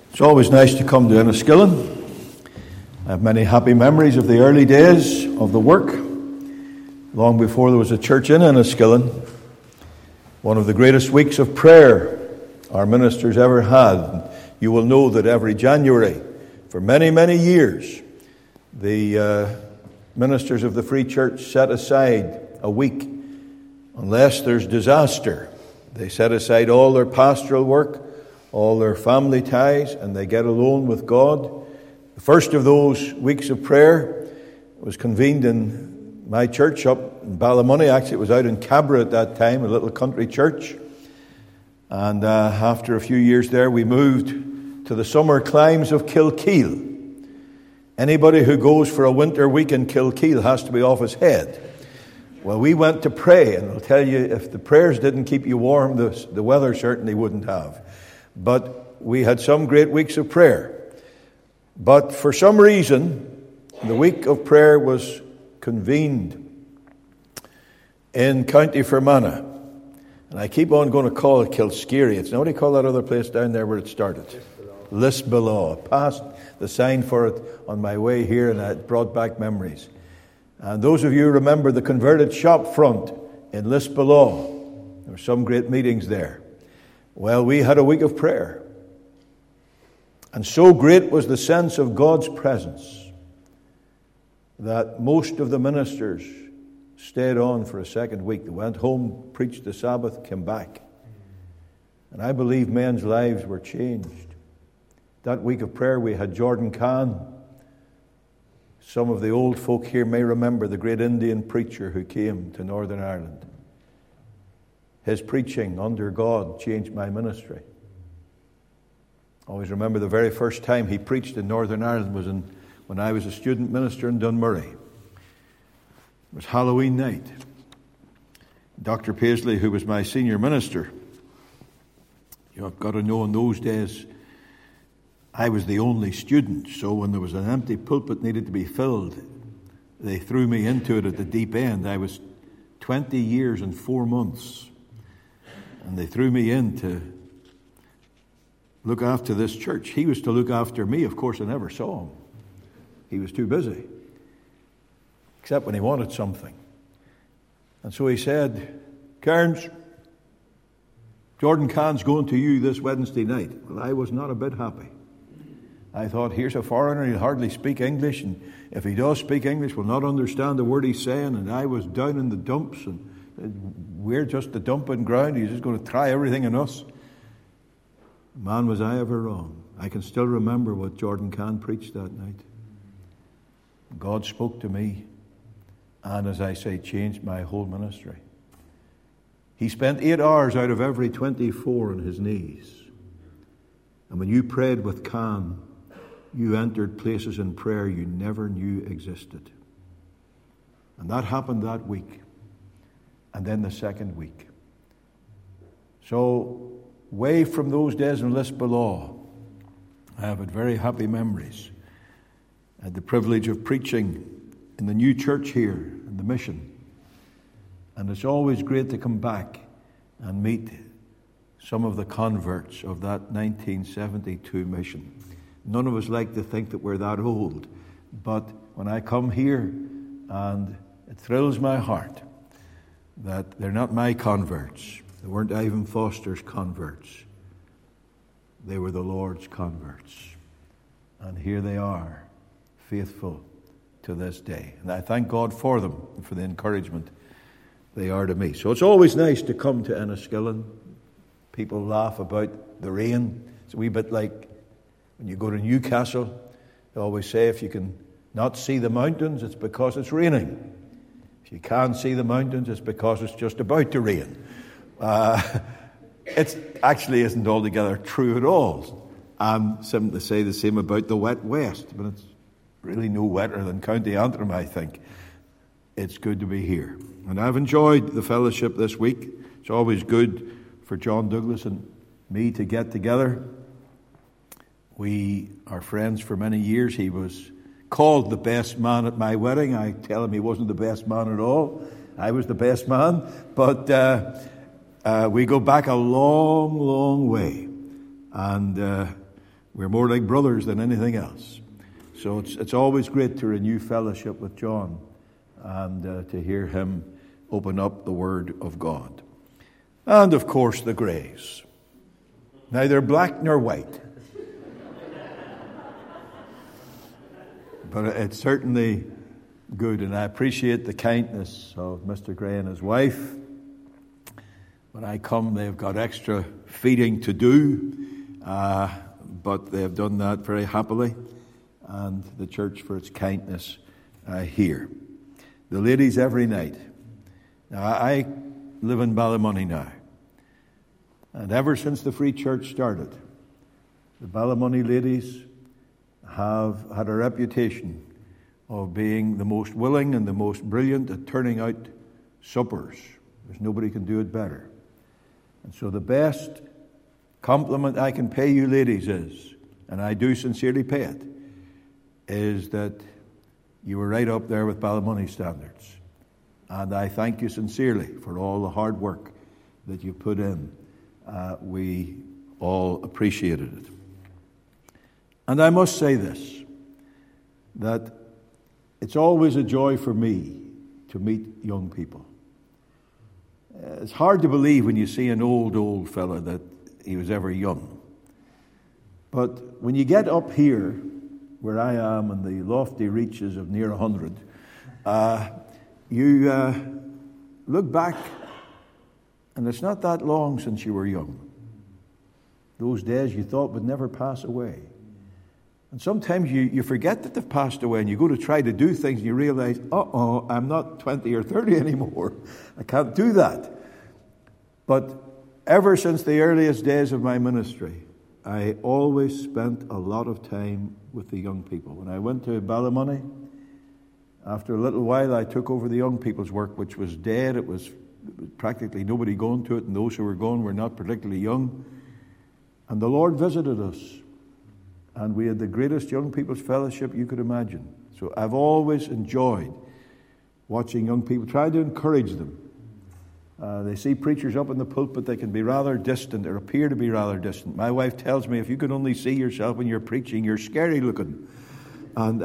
It's always nice to come to Enniskillen. I have many happy memories of the early days of the work, long before there was a church in Enniskillen. One of the greatest weeks of prayer our ministers ever had. You will know that every January, for many, many years, the ministers of the Free Church set aside a week, unless there's disaster. They set aside all their pastoral work, all their family ties, and they get alone with God. The first of those weeks of prayer was convened in my church up in Ballymoney. Actually, it was out in Cabra at that time, a little country church. And after a few years there, we moved to the summer climes of Kilkeel. Anybody who goes for a winter week in Kilkeel has to be off his head. Well, we went to pray, and I'll tell you, if the prayers didn't keep you warm, the weather certainly wouldn't have. But we had some great weeks of prayer. But for some reason, the week of prayer was convened in County Fermanagh. And I keep on going to call it Kilskeary. It's nobody call that other place down there where it started. Lisbelaw. I passed the sign for it on my way here, and it brought back memories. And those of you who remember the converted shop front in Lisbelaw, there were some great meetings there. Well, we had a week of prayer. And so great was the sense of God's presence that most of the ministers stayed on for a second week. They went home, preached the Sabbath, came back. And I believe men's lives were changed. That week of prayer we had Jordan Kahn. Some of the old folk here may remember the great Indian preacher who came to Northern Ireland. His preaching under God changed my ministry. I always remember the very first time he preached in Northern Ireland was when I was a student minister in Dunmurry. It was Halloween night. Dr. Paisley, who was my senior minister, you've got to know in those days I was the only student, so when there was an empty pulpit needed to be filled, they threw me into it at the deep end. I was 20 years and 4 months. And they threw me in to look after this church. He was to look after me. Of course, I never saw him. He was too busy, except when he wanted something. And so he said, "Cairns, Jordan Kahn's going to you this Wednesday night." Well, I was not a bit happy. I thought, here's a foreigner, he'll hardly speak English, and if he does speak English, we'll not understand a word he's saying. And I was down in the dumps, and we're just the dumping ground. He's just going to try everything in us. Man, was I ever wrong. I can still remember what Jordan Kahn preached that night. God spoke to me, and as I say, changed my whole ministry. He spent 8 hours out of every 24 on his knees. And when you prayed with Kahn, you entered places in prayer you never knew existed. And that happened that week. And then the second week. So, way from those days in Lisbelaw, I have had very happy memories. I had the privilege of preaching in the new church here, in the mission. And it's always great to come back and meet some of the converts of that 1972 mission. None of us like to think that we're that old. But when I come here, and it thrills my heart that they're not my converts. They weren't Ivan Foster's converts. They were the Lord's converts. And here they are, faithful to this day. And I thank God for them and for the encouragement they are to me. So it's always nice to come to Enniskillen. People laugh about the rain. It's a wee bit like when you go to Newcastle. They always say if you can not see the mountains, it's because it's raining. If you can't see the mountains, it's because it's just about to rain. It actually isn't altogether true at all. I'm simply to say the same about the wet west, but it's really no wetter than County Antrim, I think. It's good to be here. And I've enjoyed the fellowship this week. It's always good for John Douglas and me to get together. We are friends for many years. He was called the best man at my wedding. I tell him he wasn't the best man at all. I was the best man. But we go back a long, long way. And We're more like brothers than anything else. So it's always great to renew fellowship with John and to hear him open up the Word of God. And, of course, the Greys. Neither black nor white. But it's certainly good, and I appreciate the kindness of Mr. Gray and his wife. When I come, they've got extra feeding to do, but they have done that very happily, and the church for its kindness here. The ladies every night. Now, I live in Ballymoney now, and ever since the Free Church started, the Ballymoney ladies have had a reputation of being the most willing and the most brilliant at turning out suppers. There's nobody can do it better. And so the best compliment I can pay you ladies is, and I do sincerely pay it, is that you were right up there with Ballymoney standards. And I thank you sincerely for all the hard work that you put in. We all appreciated it. And I must say this, that it's always a joy for me to meet young people. It's hard to believe when you see an old fella that he was ever young. But when you get up here, where I am in the lofty reaches of near 100, you look back, and it's not that long since you were young. Those days you thought would never pass away. And sometimes you forget that they've passed away, and you go to try to do things and you realize, I'm not 20 or 30 anymore. I can't do that. But ever since the earliest days of my ministry, I always spent a lot of time with the young people. When I went to Ballymoney, after a little while I took over the young people's work, which was dead. It was practically nobody going to it, and those who were going were not particularly young. And the Lord visited us. And we had the greatest young people's fellowship you could imagine. So I've always enjoyed watching young people, trying to encourage them. They see preachers up in the pulpit, they can be rather distant or appear to be rather distant. My wife tells me, if you could only see yourself when you're preaching, you're scary looking. And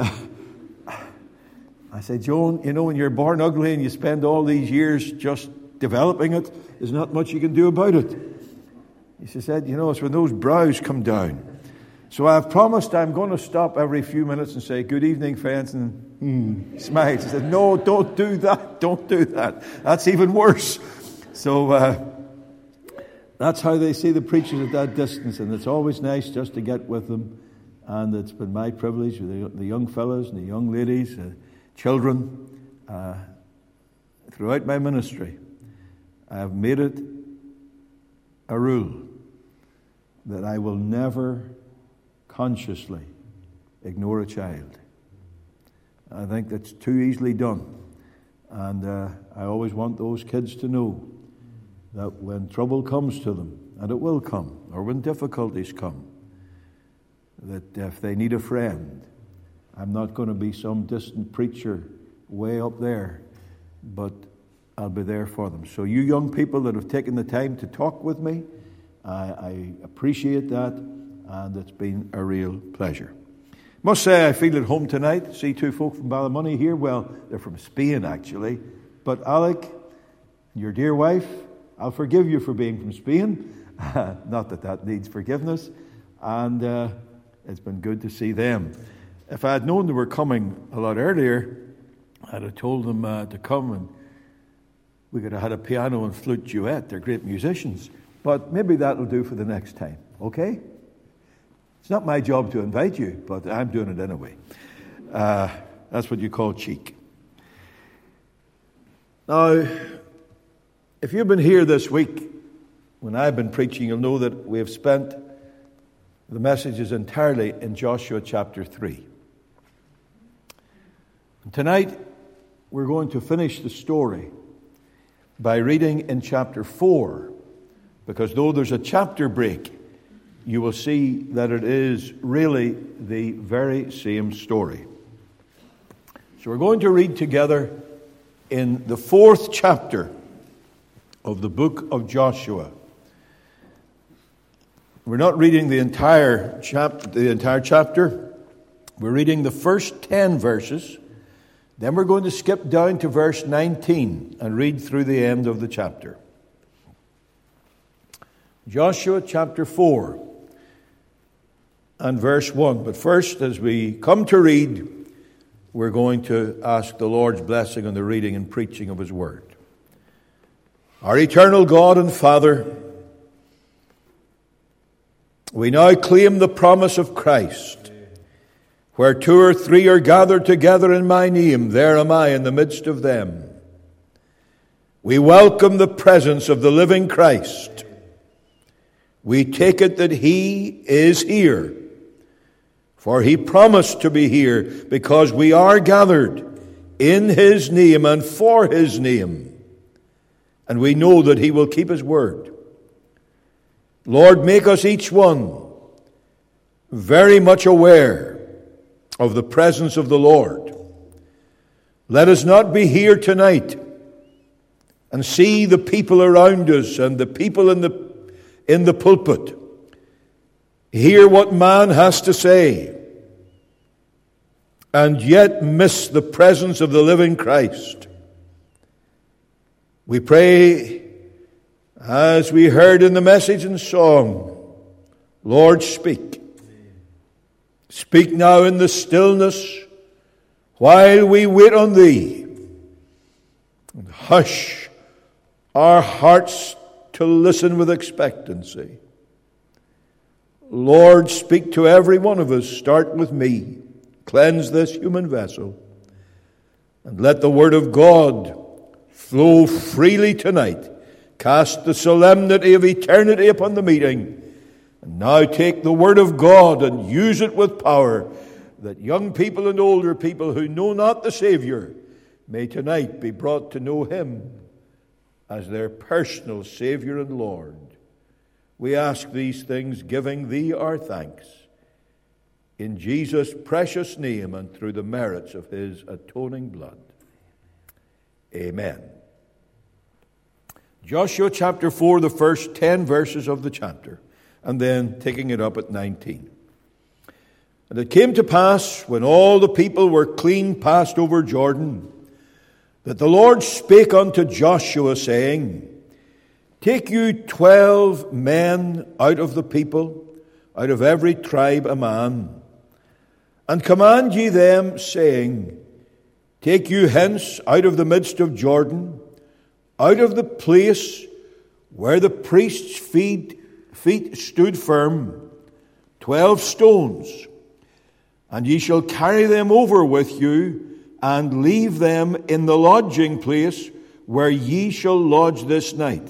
I say, Joan, when you're born ugly and you spend all these years just developing it, there's not much you can do about it. She said, it's when those brows come down. So I've promised I'm going to stop every few minutes and say, good evening, friends, and smile. She said, no, don't do that. Don't do that. That's even worse. So that's how they see the preachers at that distance, and it's always nice just to get with them. And it's been my privilege with the young fellows and the young ladies, children, throughout my ministry. I have made it a rule that I will never consciously ignore a child. I think that's too easily done. And I always want those kids to know that when trouble comes to them, and it will come, or when difficulties come, that if they need a friend, I'm not going to be some distant preacher way up there, but I'll be there for them. So you young people that have taken the time to talk with me, I appreciate that, and it's been a real pleasure. Must say I feel at home tonight. See two folk from Ballymoney here. Well, they're from Spain, actually. But Alec, your dear wife, I'll forgive you for being from Spain. Not that needs forgiveness. And it's been good to see them. If I had known they were coming a lot earlier, I'd have told them to come, and we could have had a piano and flute duet. They're great musicians. But maybe that'll do for the next time. Okay? It's not my job to invite you, but I'm doing it anyway. That's what you call cheek. Now, if you've been here this week, when I've been preaching, you'll know that we have spent the messages entirely in Joshua chapter 3. And tonight, we're going to finish the story by reading in chapter 4, because though there's a chapter break, you will see that it is really the very same story. So we're going to read together in the 4th chapter of the book of Joshua. We're not reading the entire chapter. We're reading the first 10 verses. Then we're going to skip down to verse 19 and read through the end of the chapter. Joshua chapter 4 and verse 1. But first, as we come to read, we're going to ask the Lord's blessing on the reading and preaching of His Word. Our eternal God and Father, we now claim the promise of Christ. Where 2 or 3 are gathered together in my name, there am I in the midst of them. We welcome the presence of the living Christ. We take it that He is here, for He promised to be here because we are gathered in His name and for His name. And we know that He will keep His word. Lord, make us each one very much aware of the presence of the Lord. Let us not be here tonight and see the people around us and the people in the pulpit, hear what man has to say, and yet miss the presence of the living Christ. We pray, as we heard in the message and song, Lord, speak. Speak now in the stillness while we wait on Thee. And hush our hearts to listen with expectancy. Lord, speak to every one of us. Start with me. Cleanse this human vessel. And let the Word of God flow freely tonight. Cast the solemnity of eternity upon the meeting. And now take the Word of God and use it with power, that young people and older people who know not the Savior may tonight be brought to know Him as their personal Savior and Lord. We ask these things, giving Thee our thanks, in Jesus' precious name and through the merits of His atoning blood. Amen. Joshua chapter 4, the first 10 verses of the chapter, and then taking it up at 19. And it came to pass, when all the people were clean passed over Jordan, that the Lord spake unto Joshua, saying, Take you 12 men out of the people, out of every tribe a man, and command ye them, saying, Take you hence out of the midst of Jordan, out of the place where the priest's feet stood firm, 12 stones, and ye shall carry them over with you, and leave them in the lodging place where ye shall lodge this night.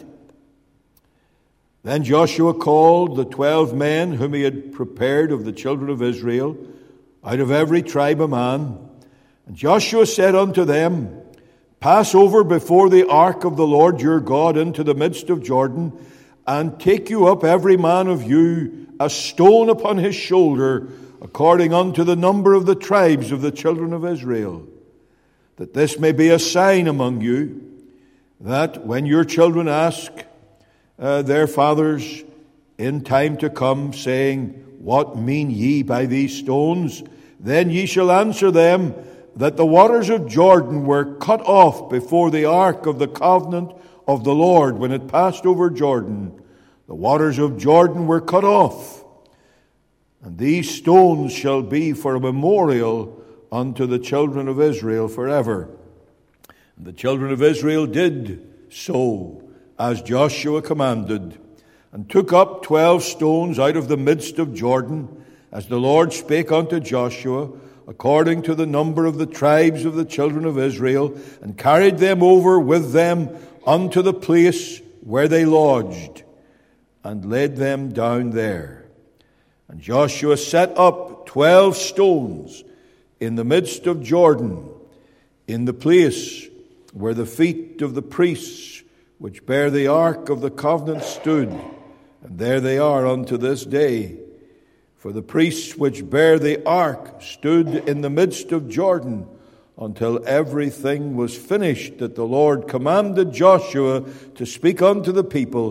Then Joshua called the 12 men whom he had prepared of the children of Israel, out of every tribe a man. And Joshua said unto them, Pass over before the ark of the Lord your God into the midst of Jordan, and take you up every man of you a stone upon his shoulder, according unto the number of the tribes of the children of Israel, that this may be a sign among you, that when your children ask their fathers in time to come, saying, What mean ye by these stones? Then ye shall answer them, that the waters of Jordan were cut off before the ark of the covenant of the Lord when it passed over Jordan. The waters of Jordan were cut off, and these stones shall be for a memorial unto the children of Israel forever. And the children of Israel did so as Joshua commanded, and took up 12 stones out of the midst of Jordan, as the Lord spake unto Joshua, according to the number of the tribes of the children of Israel, and carried them over with them unto the place where they lodged, and laid them down there. And Joshua set up 12 stones in the midst of Jordan, in the place where the feet of the priests which bear the ark of the covenant stood, and there they are unto this day. For the priests which bear the ark stood in the midst of Jordan until everything was finished that the Lord commanded Joshua to speak unto the people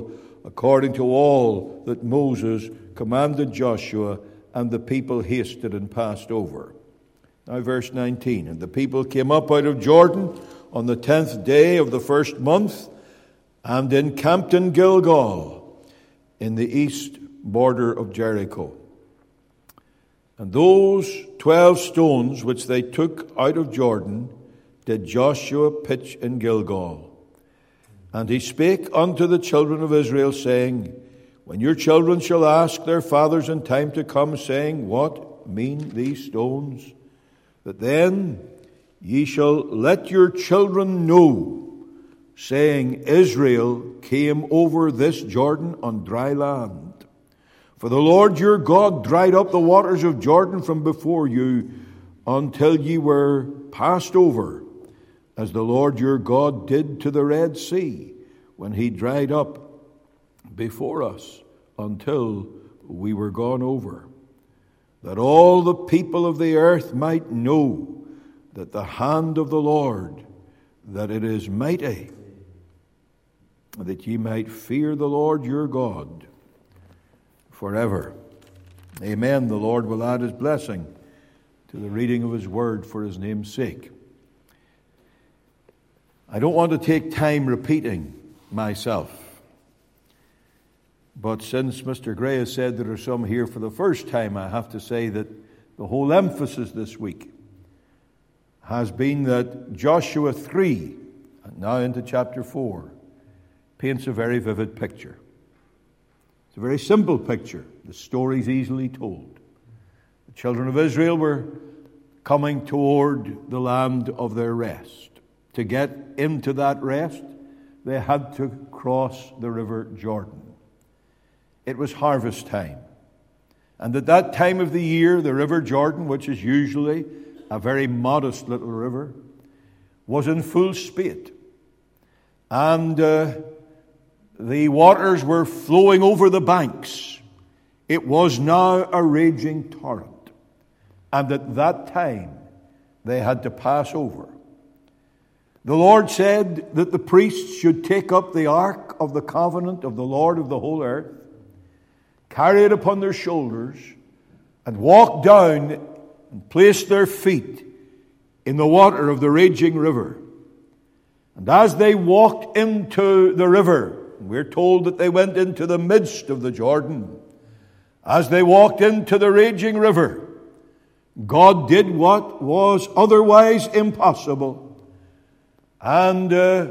according to all that Moses commanded Joshua, and the people hasted and passed over. Now verse 19. And the people came up out of Jordan on the 10th day of the first month, and encamped in Gilgal, in the east border of Jericho. And those 12 stones which they took out of Jordan did Joshua pitch in Gilgal. And he spake unto the children of Israel, saying, When your children shall ask their fathers in time to come, saying, What mean these stones? That then ye shall let your children know, saying, Israel came over this Jordan on dry land. For the Lord your God dried up the waters of Jordan from before you, until ye were passed over, as the Lord your God did to the Red Sea, when he dried up before us, until we were gone over, that all the people of the earth might know that the hand of the Lord, that it is mighty, that ye might fear the Lord your God forever. Amen. The Lord will add his blessing to the reading of his word for his name's sake. I don't want to take time repeating myself, but since Mr. Gray has said there are some here for the first time, I have to say that the whole emphasis this week has been that Joshua 3, and now into chapter 4, paints a very vivid picture. It's a very simple picture. The story's easily told. The children of Israel were coming toward the land of their rest. To get into that rest, they had to cross the river Jordan. It was harvest time. And at that time of the year, the river Jordan, which is usually a very modest little river, was in full spate. And the waters were flowing over the banks. It was now a raging torrent. And at that time, they had to pass over. The Lord said that the priests should take up the ark of the covenant of the Lord of the whole earth, carry it upon their shoulders, and walk down and place their feet in the water of the raging river. And as they walked into the river, we're told that they went into the midst of the Jordan. As they walked into the raging river, God did what was otherwise impossible. And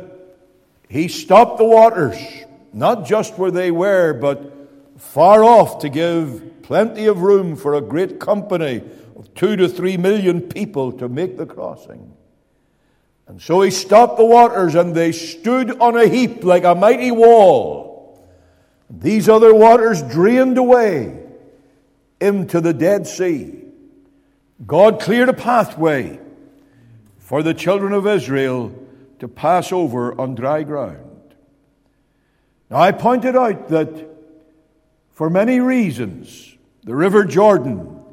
he stopped the waters, not just where they were, but far off, to give plenty of room for a great company of 2 to 3 million people to make the crossing. And so he stopped the waters, and they stood on a heap like a mighty wall. These other waters drained away into the Dead Sea. God cleared a pathway for the children of Israel to pass over on dry ground. Now, I pointed out that for many reasons, the river Jordan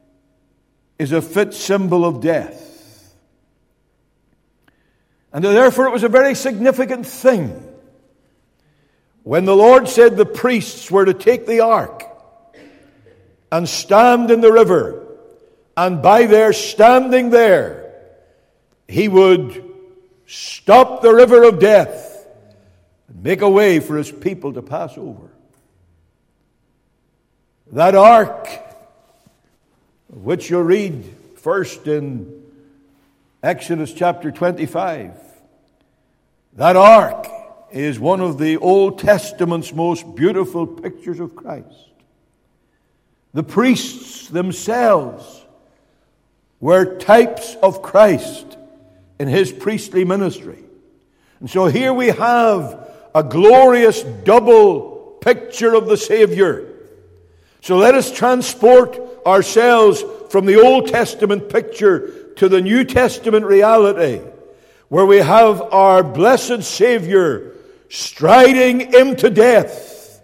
is a fit symbol of death. And therefore it was a very significant thing when the Lord said the priests were to take the ark and stand in the river, and by their standing there, he would stop the river of death and make a way for his people to pass over. That ark, which you'll read first in Exodus chapter 25, that ark is one of the Old Testament's most beautiful pictures of Christ. The priests themselves were types of Christ in his priestly ministry. And so here we have a glorious double picture of the Savior. So let us transport ourselves from the Old Testament picture to the New Testament reality, where we have our blessed Savior striding into death.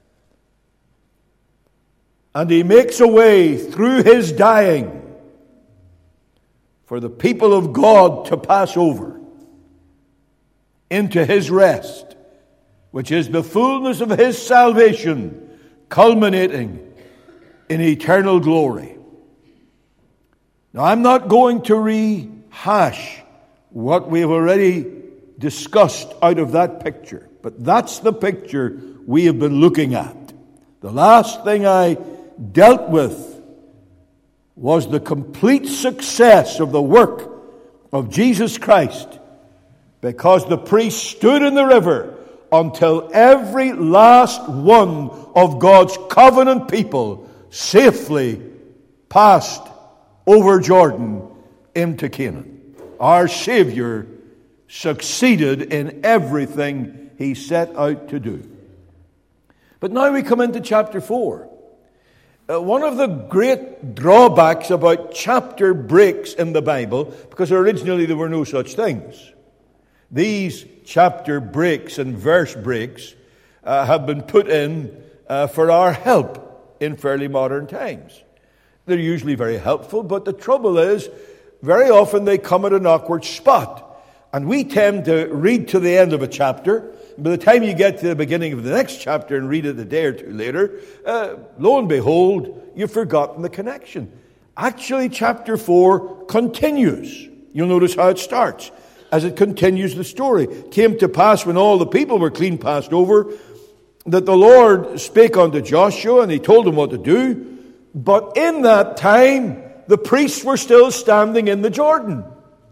And he makes a way through his dying for the people of God to pass over into his rest, which is the fullness of His salvation, culminating in eternal glory. Now, I'm not going to rehash what we have already discussed out of that picture, but that's the picture we have been looking at. The last thing I dealt with was the complete success of the work of Jesus Christ, because the priest stood in the river until every last one of God's covenant people safely passed over Jordan into Canaan. Our Savior succeeded in everything He set out to do. But now we come into chapter 4. One of the great drawbacks about chapter breaks in the Bible, because originally there were no such things. These chapter breaks and verse breaks have been put in for our help in fairly modern times. They're usually very helpful, but the trouble is, very often they come at an awkward spot. And we tend to read to the end of a chapter. By the time you get to the beginning of the next chapter and read it a day or two later, lo and behold, you've forgotten the connection. Actually, chapter 4 continues. You'll notice how it starts. As it continues the story. It came to pass when all the people were clean passed over, that the Lord spake unto Joshua, and He told him what to do. But in that time, the priests were still standing in the Jordan.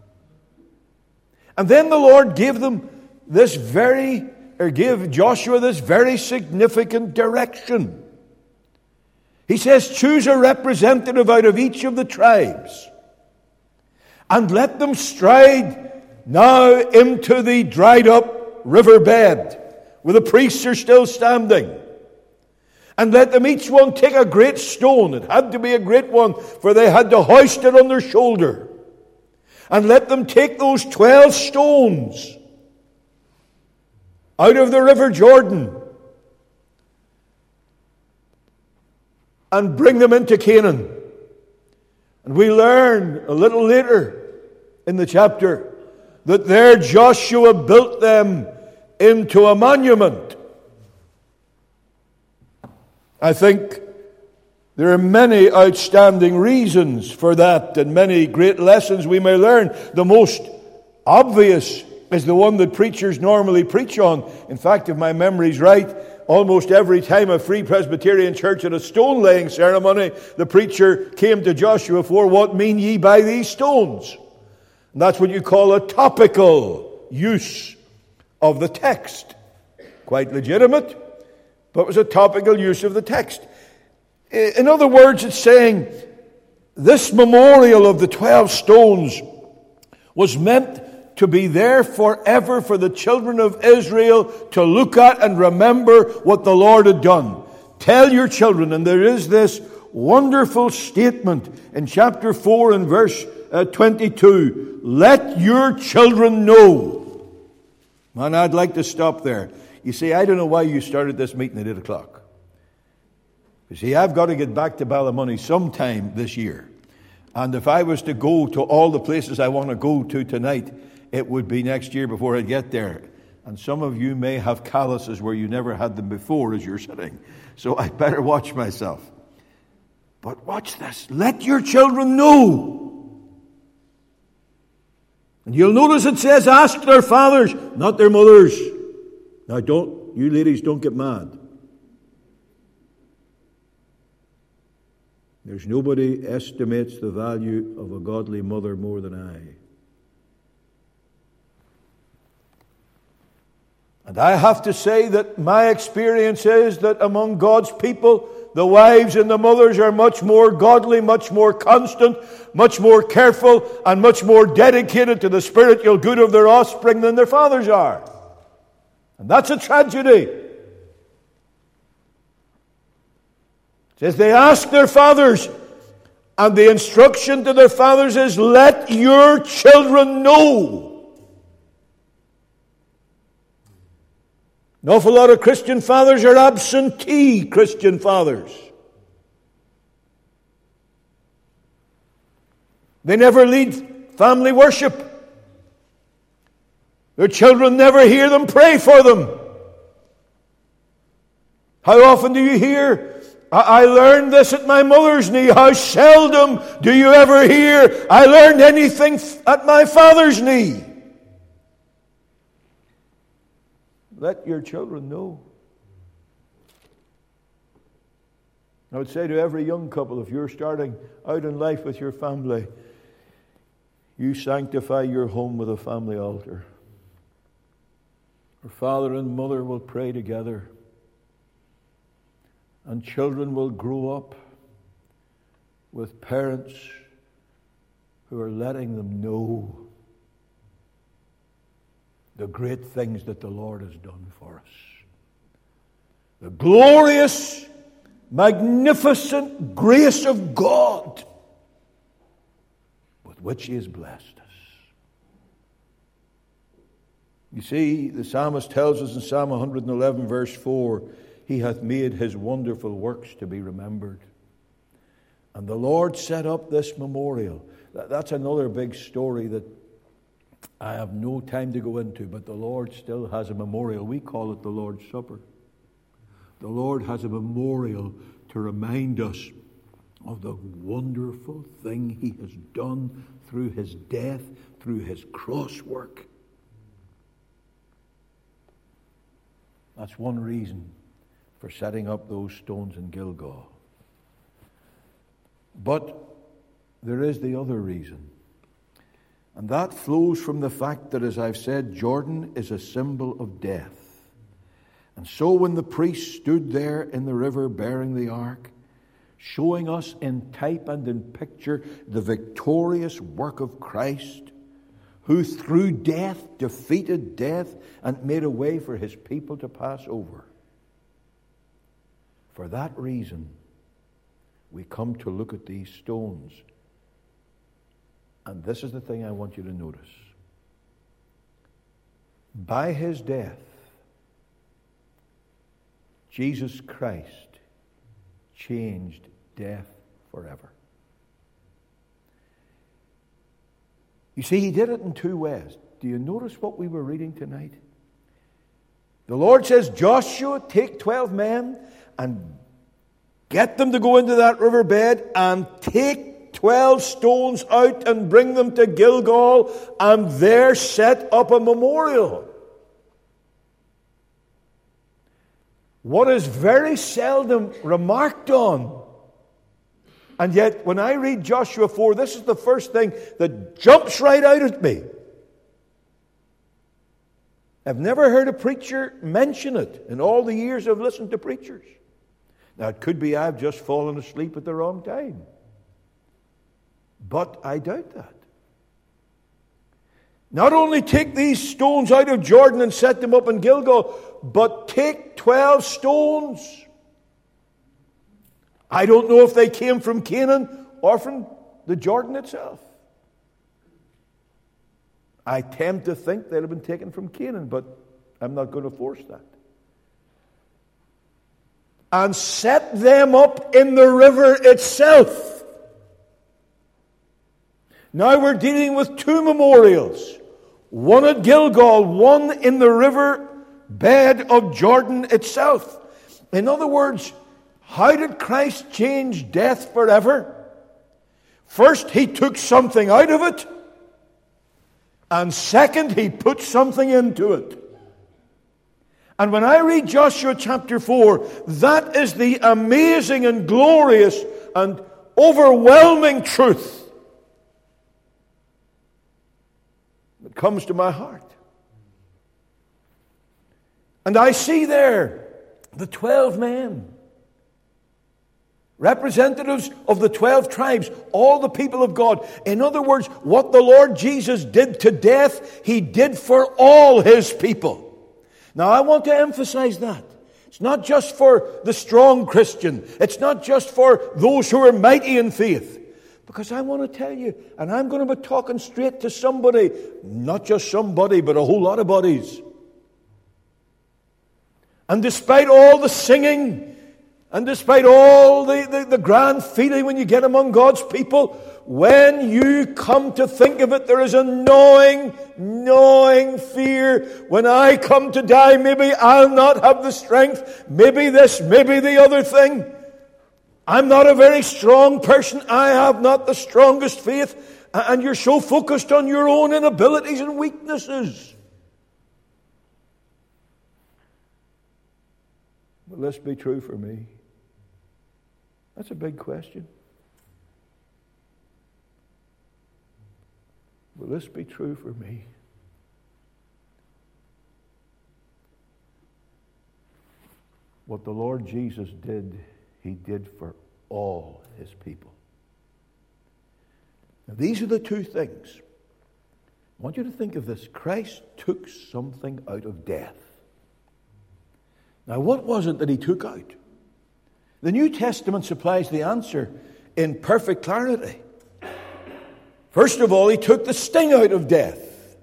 And then the Lord gave Joshua this very significant direction. He says, choose a representative out of each of the tribes, and let them stride now into the dried up riverbed, where the priests are still standing. And let them each one take a great stone. It had to be a great one, for they had to hoist it on their shoulder. And let them take those 12 stones out of the river Jordan and bring them into Canaan. And we learn a little later in the chapter that there Joshua built them into a monument. I think there are many outstanding reasons for that, and many great lessons we may learn. The most obvious is the one that preachers normally preach on. In fact, if my memory's right, almost every time a Free Presbyterian church had a stone-laying ceremony, the preacher came to Joshua for, what mean ye by these stones? And that's what you call a topical use of the text. Quite legitimate, but it was a topical use of the text. In other words, it's saying this memorial of the 12 stones was meant to be there forever for the children of Israel to look at and remember what the Lord had done. Tell your children, and there is this wonderful statement in chapter 4 and verse 22. Let your children know. Man, I'd like to stop there. You see, I don't know why you started this meeting at 8 o'clock. You see, I've got to get back to Ballymoney sometime this year. And if I was to go to all the places I want to go to tonight, it would be next year before I get there. And some of you may have calluses where you never had them before as you're sitting. So I better watch myself. But watch this. Let your children know. And you'll notice it says, ask their fathers, not their mothers. Now you ladies don't get mad. There's nobody estimates the value of a godly mother more than I. And I have to say that my experience is that among God's people, the wives and the mothers are much more godly, much more constant, much more careful, and much more dedicated to the spiritual good of their offspring than their fathers are. And that's a tragedy. It says they ask their fathers, and the instruction to their fathers is, let your children know. An awful lot of Christian fathers are absentee Christian fathers. They never lead family worship. Their children never hear them pray for them. How often do you hear, I learned this at my mother's knee? How seldom do you ever hear, I learned anything at my father's knee? Let your children know. I would say to every young couple, if you're starting out in life with your family, you sanctify your home with a family altar. Your father and mother will pray together. And children will grow up with parents who are letting them know the great things that the Lord has done for us. The glorious, magnificent grace of God with which He has blessed us. You see, the psalmist tells us in Psalm 111 verse 4, He hath made His wonderful works to be remembered. And the Lord set up this memorial. That's another big story that I have no time to go into, but the Lord still has a memorial. We call it the Lord's Supper. The Lord has a memorial to remind us of the wonderful thing He has done through His death, through His cross work. That's one reason for setting up those stones in Gilgal. But there is the other reason. And that flows from the fact that, as I've said, Jordan is a symbol of death. And so when the priest stood there in the river bearing the ark, showing us in type and in picture the victorious work of Christ, who through death defeated death and made a way for His people to pass over. For that reason, we come to look at these stones. And this is the thing I want you to notice. By His death, Jesus Christ changed death forever. You see, He did it in two ways. Do you notice what we were reading tonight? The Lord says, Joshua, take 12 men and get them to go into that riverbed and take 12 stones out and bring them to Gilgal and there set up a memorial. What is very seldom remarked on. And yet, when I read Joshua 4, this is the first thing that jumps right out at me. I've never heard a preacher mention it in all the years I've listened to preachers. Now, it could be I've just fallen asleep at the wrong time. But I doubt that. Not only take these stones out of Jordan and set them up in Gilgal, but take 12 stones. I don't know if they came from Canaan or from the Jordan itself. I tend to think they'd have been taken from Canaan, but I'm not going to force that. And set them up in the river itself. Now we're dealing with two memorials. One at Gilgal, one in the river bed of Jordan itself. In other words, how did Christ change death forever? First, He took something out of it. And second, He put something into it. And when I read Joshua chapter 4, that is the amazing and glorious and overwhelming truth that comes to my heart. And I see there the 12 men, representatives of the 12 tribes, all the people of God. In other words, what the Lord Jesus did to death, He did for all His people. Now, I want to emphasize that. It's not just for the strong Christian. It's not just for those who are mighty in faith. Because I want to tell you, and I'm going to be talking straight to somebody, not just somebody, but a whole lot of bodies. And despite all the singing And despite all the grand feeling when you get among God's people, when you come to think of it, there is a gnawing fear. When I come to die, maybe I'll not have the strength. Maybe this, maybe the other thing. I'm not a very strong person. I have not the strongest faith. And you're so focused on your own inabilities and weaknesses. Will this be true for me? That's a big question. Will this be true for me? What the Lord Jesus did, He did for all His people. Now, these are the two things. I want you to think of this. Christ took something out of death. Now, what was it that He took out? The New Testament supplies the answer in perfect clarity. First of all, He took the sting out of death.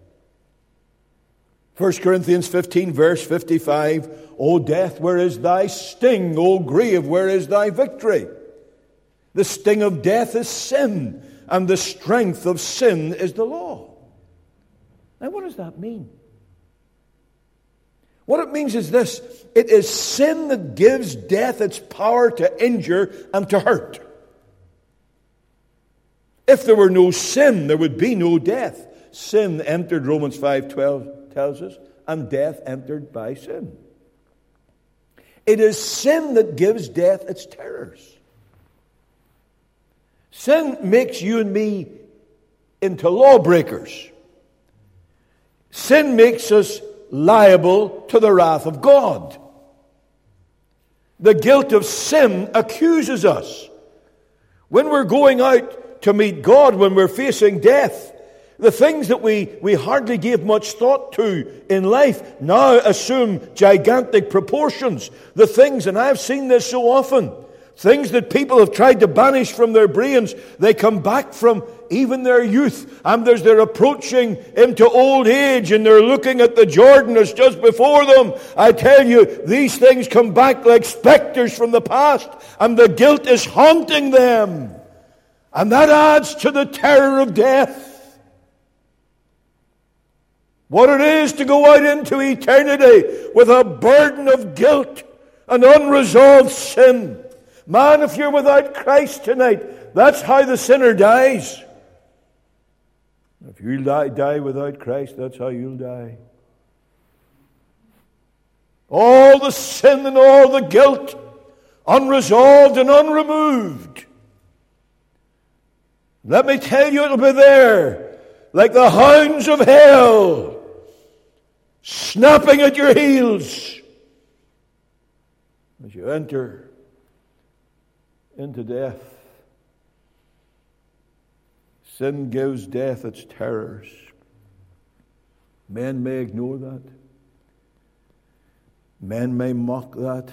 1 Corinthians 15, verse 55, O death, where is thy sting? O grave, where is thy victory? The sting of death is sin, and the strength of sin is the law. Now, what does that mean? What it means is this: it is sin that gives death its power to injure and to hurt. If there were no sin, there would be no death. Sin entered, Romans 5:12 tells us, and death entered by sin. It is sin that gives death its terrors. Sin makes you and me into lawbreakers. Sin makes us liable to the wrath of God. The guilt of sin accuses us. When we're going out to meet God, when we're facing death, the things that we hardly gave much thought to in life now assume gigantic proportions. The things, and I've seen this so often, things that people have tried to banish from their brains, they come back from even their youth, and as they're approaching into old age and they're looking at the Jordan that's just before them. I tell you, these things come back like specters from the past, and the guilt is haunting them. And that adds to the terror of death. What it is to go out into eternity with a burden of guilt and unresolved sin. Man, if you're without Christ tonight, that's how the sinner dies. If you die without Christ, that's how you'll die. All the sin and all the guilt, unresolved and unremoved. Let me tell you, it'll be there, like the hounds of hell, snapping at your heels as you enter into death. Sin gives death its terrors. Men may ignore that. Men may mock that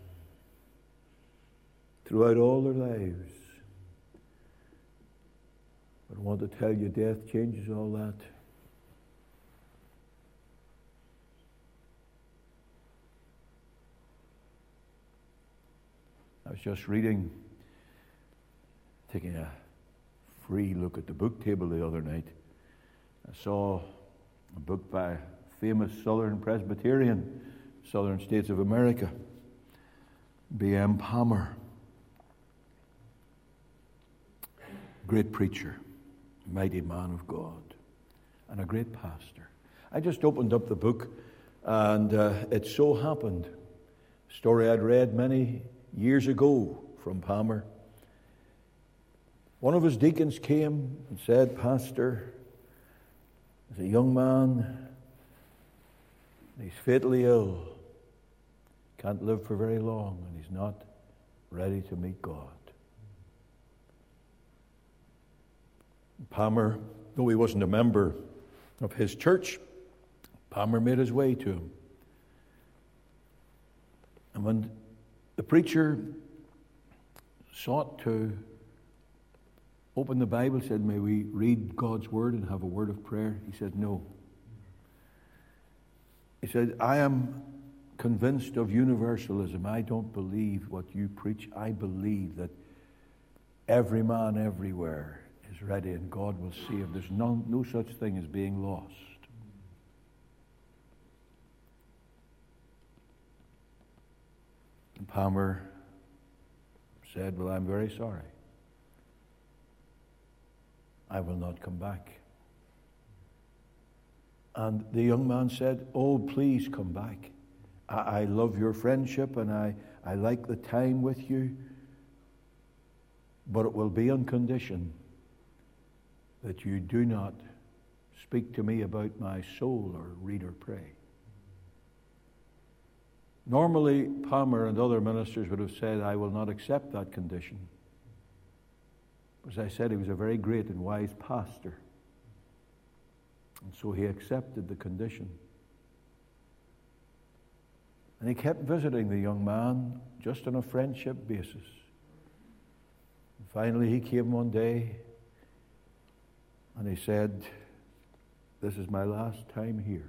throughout all their lives. But I want to tell you, death changes all that. I was just taking a free look at the book table the other night. I saw a book by a famous Southern Presbyterian, Southern States of America, B.M. Palmer. Great preacher, mighty man of God, and a great pastor. I just opened up the book, and it so happened, a story I'd read many years ago from Palmer. One of his deacons came and said, Pastor, there's a young man, he's fatally ill, can't live for very long, and he's not ready to meet God. Palmer, though he wasn't a member of his church, Palmer made his way to him. And when the preacher sought to open the Bible, said, may we read God's word and have a word of prayer? He said, no. He said, I am convinced of universalism. I don't believe what you preach. I believe that every man everywhere is ready and God will save. There's no such thing as being lost. And Palmer said, well, I'm very sorry. I will not come back. And the young man said, oh, please come back. I love your friendship and I like the time with you, but it will be on condition that you do not speak to me about my soul or read or pray. Normally, Palmer and other ministers would have said, I will not accept that condition. As I said, he was a very great and wise pastor. And so he accepted the condition. And he kept visiting the young man just on a friendship basis. And finally, he came one day and he said, this is my last time here.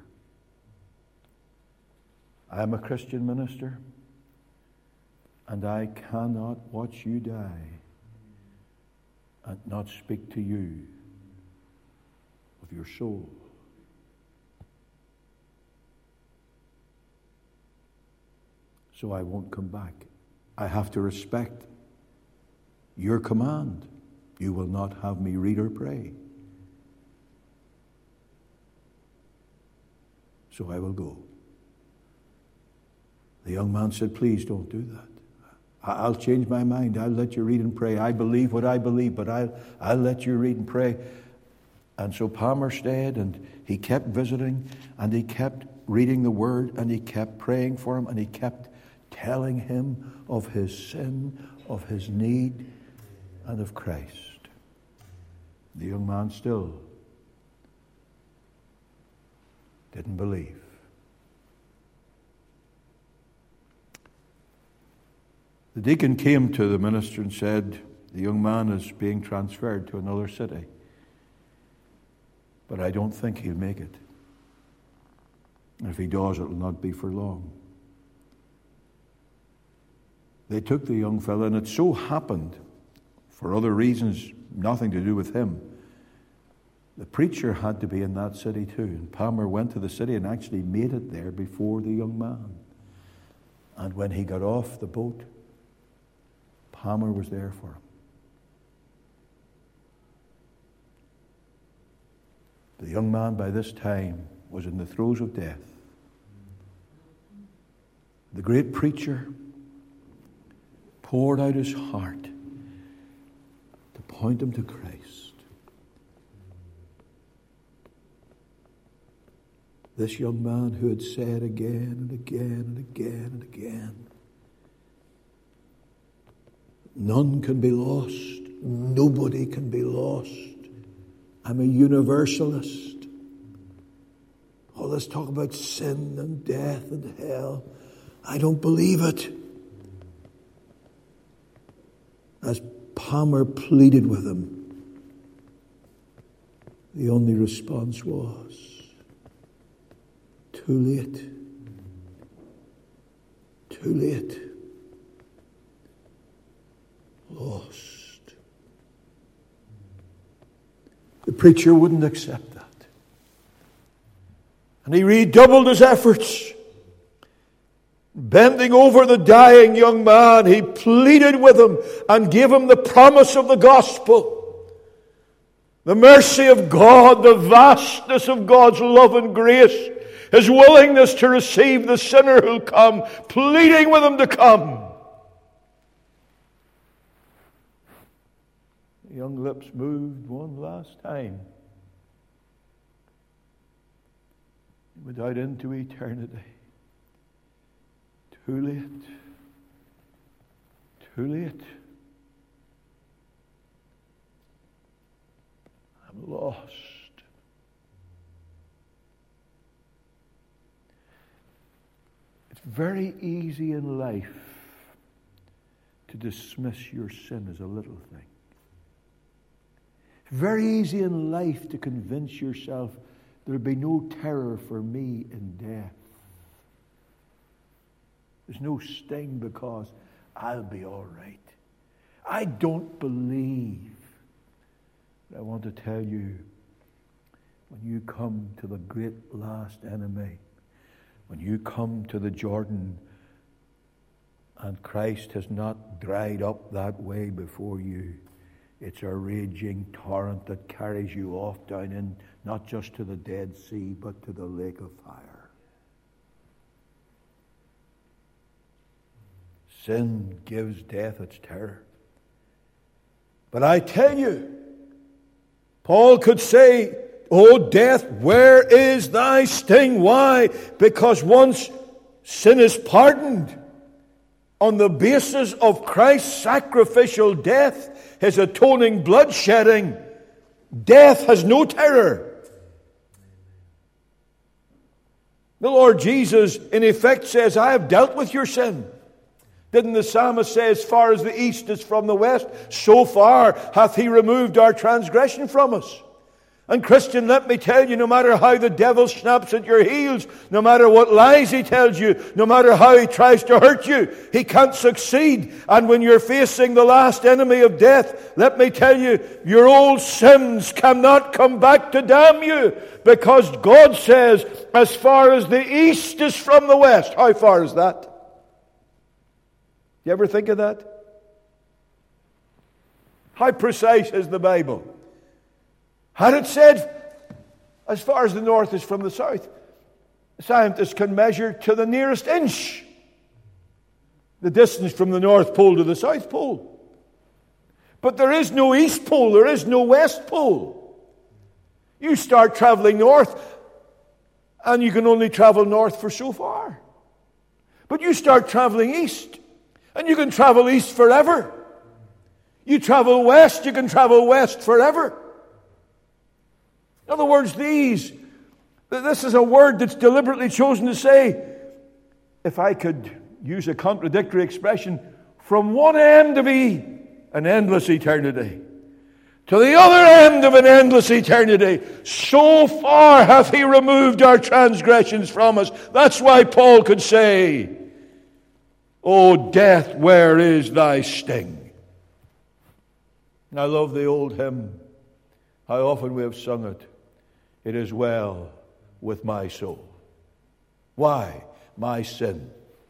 I am a Christian minister, and I cannot watch you die and not speak to you of your soul. So I won't come back. I have to respect your command. You will not have me read or pray. So I will go. The young man said, please don't do that. I'll change my mind. I'll let you read and pray. I believe what I believe, but I'll let you read and pray. And so Palmer stayed, and he kept visiting, and he kept reading the Word, and he kept praying for him, and he kept telling him of his sin, of his need, and of Christ. The young man still didn't believe. The deacon came to the minister and said, the young man is being transferred to another city, but I don't think he'll make it. And if he does, it will not be for long. They took the young fellow, and it so happened, for other reasons, nothing to do with him, the preacher had to be in that city too. And Palmer went to the city and actually made it there before the young man. And when he got off the boat, Palmer was there for him. The young man by this time was in the throes of death. The great preacher poured out his heart to point him to Christ. This young man who had said again and again and again and again, none can be lost. Nobody can be lost. I'm a universalist. All this talk about sin and death and hell, I don't believe it. As Palmer pleaded with him, the only response was, too late. Too late. Lost. The preacher wouldn't accept that. And he redoubled his efforts. Bending over the dying young man, he pleaded with him and gave him the promise of the gospel. The mercy of God, the vastness of God's love and grace, his willingness to receive the sinner who'll come, pleading with him to come. The young lips moved one last time. He went out into eternity. Too late. Too late. I'm lost. It's very easy in life to dismiss your sin as a little thing. It's very easy in life to convince yourself there'll be no terror for me in death. There's no sting because I'll be all right. I don't believe. But I want to tell you, when you come to the great last enemy, when you come to the Jordan, and Christ has not dried up that way before you, it's a raging torrent that carries you off down in, not just to the Dead Sea, but to the lake of fire. Sin gives death its terror. But I tell you, Paul could say, "O death, where is thy sting?" Why? Because once sin is pardoned on the basis of Christ's sacrificial death, His atoning blood shedding, death has no terror. The Lord Jesus, in effect, says, "I have dealt with your sin." Didn't the psalmist say, "As far as the east is from the west, so far hath He removed our transgression from us"? And Christian, let me tell you, no matter how the devil snaps at your heels, no matter what lies he tells you, no matter how he tries to hurt you, he can't succeed. And when you're facing the last enemy of death, let me tell you, your old sins cannot come back to damn you, because God says, "As far as the east is from the west." How far is that? You ever think of that? How precise is the Bible? Had it said, "As far as the north is from the south," scientists can measure to the nearest inch the distance from the North Pole to the South Pole. But there is no East Pole, there is no West Pole. You start traveling north, and you can only travel north for so far. But you start traveling east, and you can travel east forever. You travel west, you can travel west forever. In other words, this is a word that's deliberately chosen to say, if I could use a contradictory expression, from one end of an endless eternity to the other end of an endless eternity, so far hath He removed our transgressions from us. That's why Paul could say, "O death, where is thy sting?" And I love the old hymn. How often we have sung it. "It is well with my soul." Why? My sin.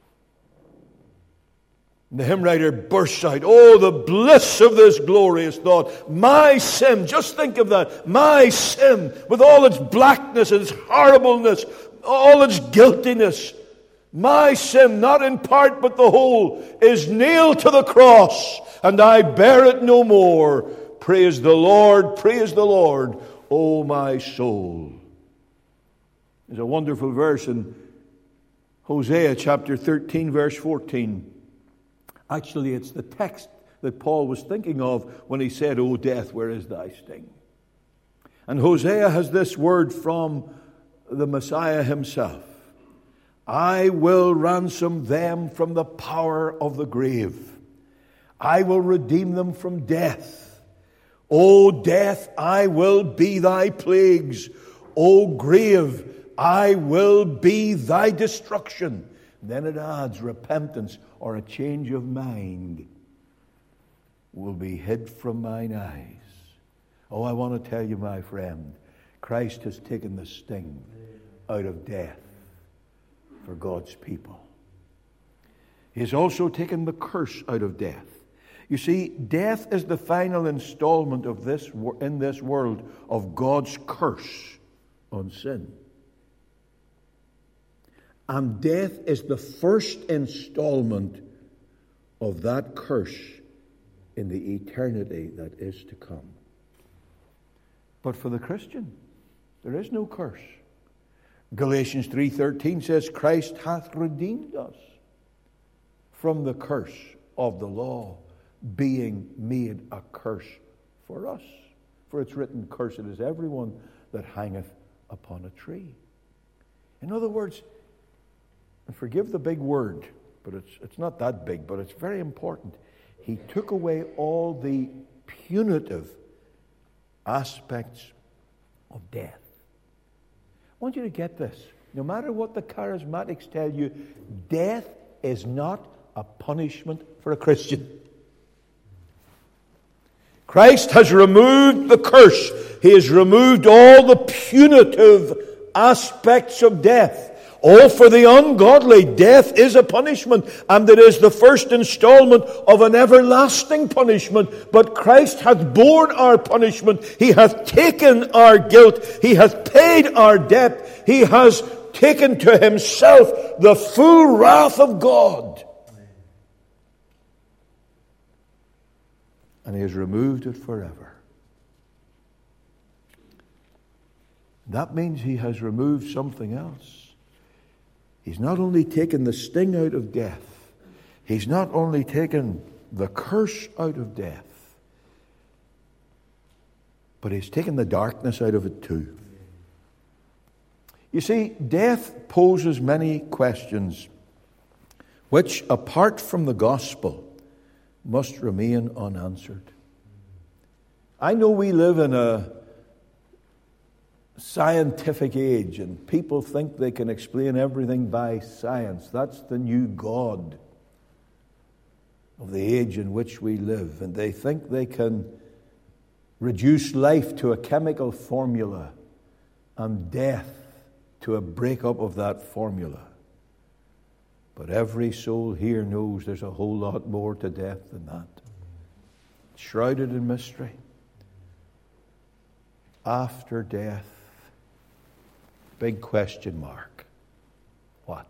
And the hymn writer bursts out, "Oh, the bliss of this glorious thought. My sin," just think of that, my sin, with all its blackness, its horribleness, all its guiltiness, my sin, not in part but the whole, is nailed to the cross, and I bear it no more. Praise the Lord, O my soul. There's a wonderful verse in Hosea chapter 13, verse 14. Actually, it's the text that Paul was thinking of when he said, "O death, where is thy sting?" And Hosea has this word from the Messiah himself. "I will ransom them from the power of the grave. I will redeem them from death. O death, I will be thy plagues. O grave, I will be thy destruction." Then it adds, repentance or a change of mind will be hid from mine eyes. Oh, I want to tell you, my friend, Christ has taken the sting out of death for God's people. He has also taken the curse out of death. You see, death is the final installment of in this world of God's curse on sin. And death is the first installment of that curse in the eternity that is to come. But for the Christian, there is no curse. Galatians 3:13 says, "Christ hath redeemed us from the curse of the law, being made a curse for us. For it's written, Cursed is everyone that hangeth upon a tree." In other words, and forgive the big word, but it's not that big, but it's very important. He took away all the punitive aspects of death. I want you to get this. No matter what the charismatics tell you, death is not a punishment for a Christian. Christ has removed the curse. He has removed all the punitive aspects of death. All for the ungodly, death is a punishment, and it is the first installment of an everlasting punishment. But Christ hath borne our punishment. He hath taken our guilt. He hath paid our debt. He has taken to himself the full wrath of God. And he has removed it forever. That means he has removed something else. He's not only taken the sting out of death, he's not only taken the curse out of death, but he's taken the darkness out of it too. You see, death poses many questions which, apart from the gospel, must remain unanswered. I know we live in a scientific age, and people think they can explain everything by science. That's the new God of the age in which we live. And they think they can reduce life to a chemical formula and death to a breakup of that formula. But every soul here knows there's a whole lot more to death than that. Shrouded in mystery. After death, big question mark. What?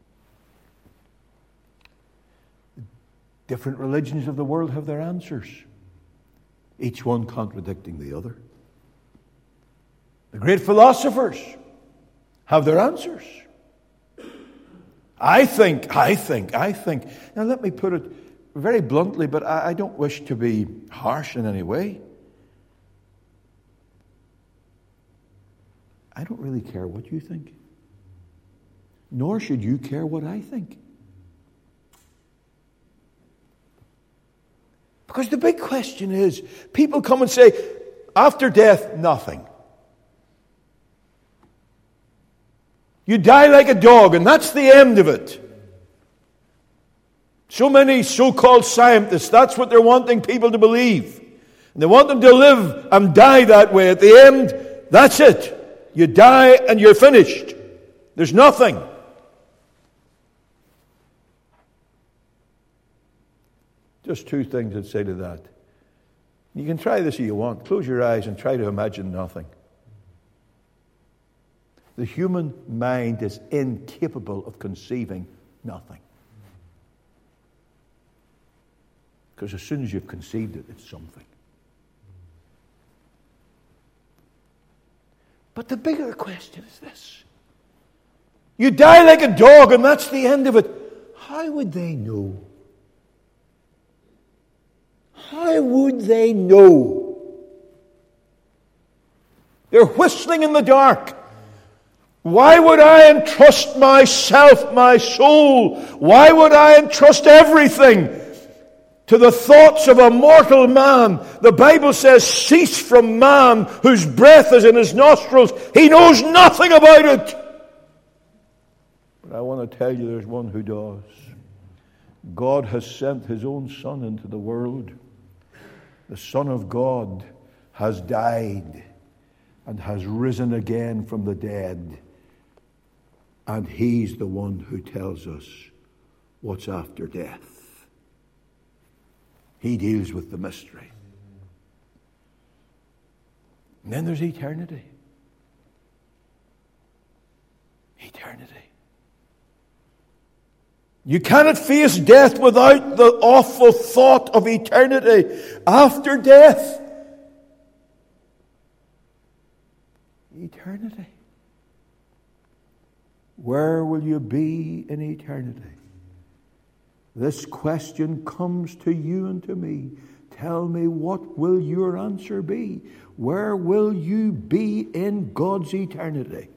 Different religions of the world have their answers, each one contradicting the other. The great philosophers have their answers. I think. Now let me put it very bluntly, but I don't wish to be harsh in any way. I don't really care what you think. Nor should you care what I think. Because the big question is, people come and say, after death, nothing. You die like a dog, and that's the end of it. So many so-called scientists, that's what they're wanting people to believe. And they want them to live and die that way. At the end, that's it. You die and you're finished. There's nothing. Just two things I'd say to that. You can try this if you want. Close your eyes and try to imagine nothing. The human mind is incapable of conceiving nothing. Because as soon as you've conceived it, it's something. But the bigger question is this. You die like a dog and that's the end of it. How would they know? How would they know? They're whistling in the dark. Why would I entrust myself, my soul? Why would I entrust everything to the thoughts of a mortal man? The Bible says, cease from man whose breath is in his nostrils. He knows nothing about it. But I want to tell you there's one who does. God has sent his own Son into the world. The Son of God has died and has risen again from the dead. And he's the one who tells us what's after death. He deals with the mystery. And then there's eternity. Eternity. You cannot face death without the awful thought of eternity after death. Eternity. Where will you be in eternity? This question comes to you and to me. Tell me, what will your answer be? Where will you be in God's eternity?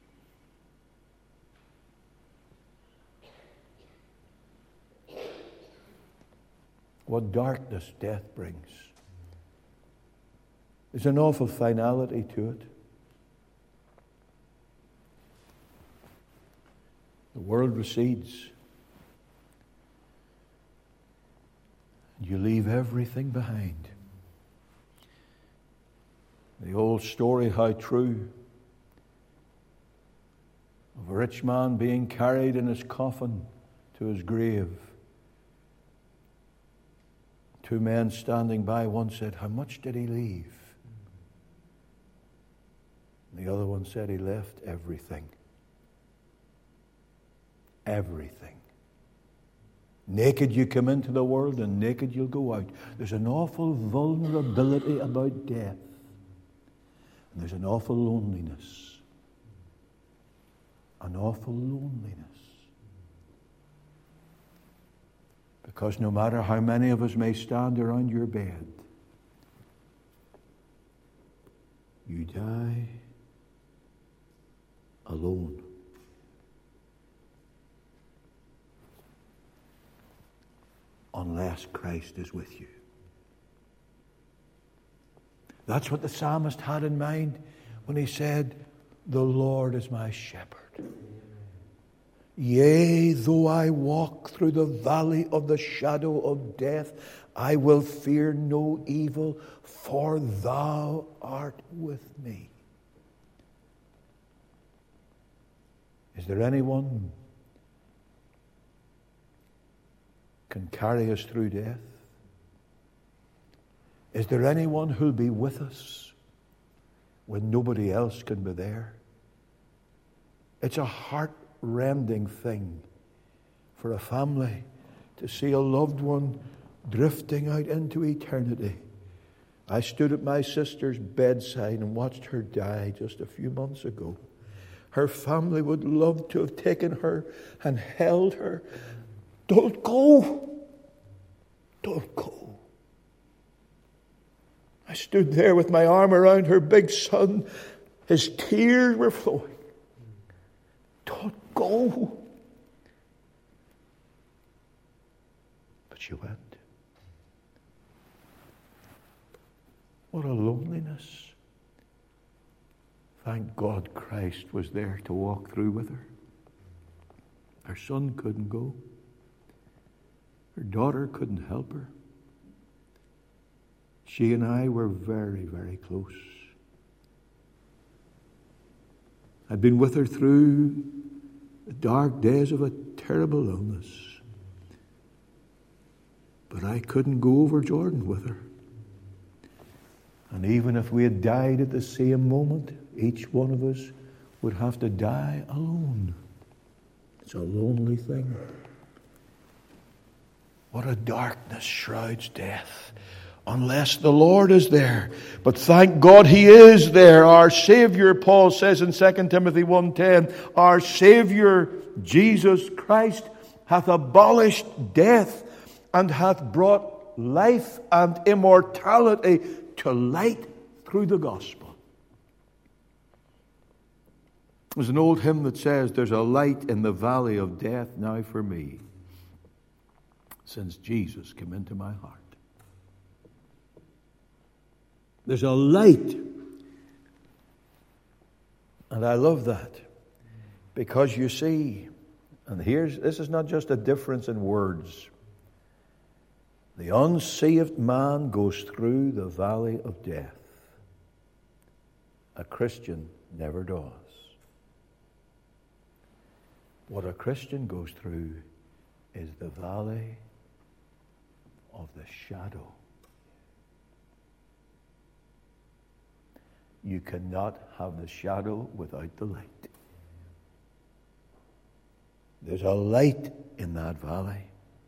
What darkness death brings. There's an awful finality to it. The world recedes. You leave everything behind. The old story, how true, of a rich man being carried in his coffin to his grave. Two men standing by, one said, "How much did he leave?" And the other one said, "He left everything." Everything. Naked you come into the world, and naked you'll go out. There's an awful vulnerability about death. And there's an awful loneliness. An awful loneliness. Because no matter how many of us may stand around your bed, you die alone. Unless Christ is with you. That's what the psalmist had in mind when he said, "The Lord is my shepherd. Yea, though I walk through the valley of the shadow of death, I will fear no evil, for thou art with me." Is there anyone can carry us through death? Is there anyone who'll be with us when nobody else can be there? It's a heart-rending thing for a family to see a loved one drifting out into eternity. I stood at my sister's bedside and watched her die just a few months ago. Her family would love to have taken her and held her. Don't go. Don't go. I stood there with my arm around her big son. His tears were flowing. Don't go. But she went. What a loneliness. Thank God Christ was there to walk through with her. Her son couldn't go. Her daughter couldn't help her. She and I were very, very close. I'd been with her through the dark days of a terrible illness. But I couldn't go over Jordan with her. And even if we had died at the same moment, each one of us would have to die alone. It's a lonely thing. What a darkness shrouds death, unless the Lord is there. But thank God He is there. Our Savior, Paul says in 2 Timothy 1:10, our Savior, Jesus Christ, hath abolished death and hath brought life and immortality to light through the gospel. There's an old hymn that says, "There's a light in the valley of death now for me, since Jesus came into my heart." There's a light. And I love that. Because you see, and this is not just a difference in words. The unsaved man goes through the valley of death. A Christian never does. What a Christian goes through is the valley of the shadow. You cannot have the shadow without the light. There's a light in that valley.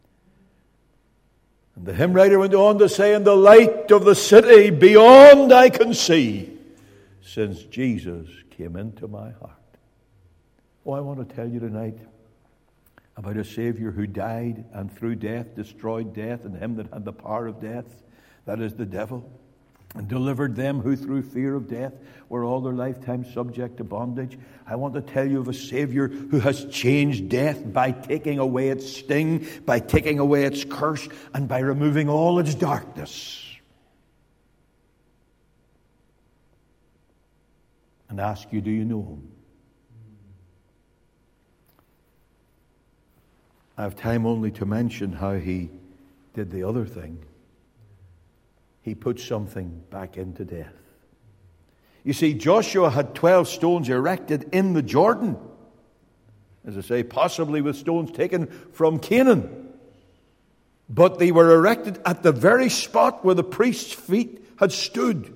And the hymn writer went on to say, "In the light of the city beyond I can see, since Jesus came into my heart." Oh, I want to tell you tonight about a Savior who died and through death destroyed death, and him that had the power of death, that is the devil, and delivered them who through fear of death were all their lifetime subject to bondage. I want to tell you of a Savior who has changed death by taking away its sting, by taking away its curse, and by removing all its darkness. And ask you, do you know Him? I have time only to mention how He did the other thing. He put something back into death. You see, Joshua had 12 stones erected in the Jordan. As I say, possibly with stones taken from Canaan. But they were erected at the very spot where the priest's feet had stood.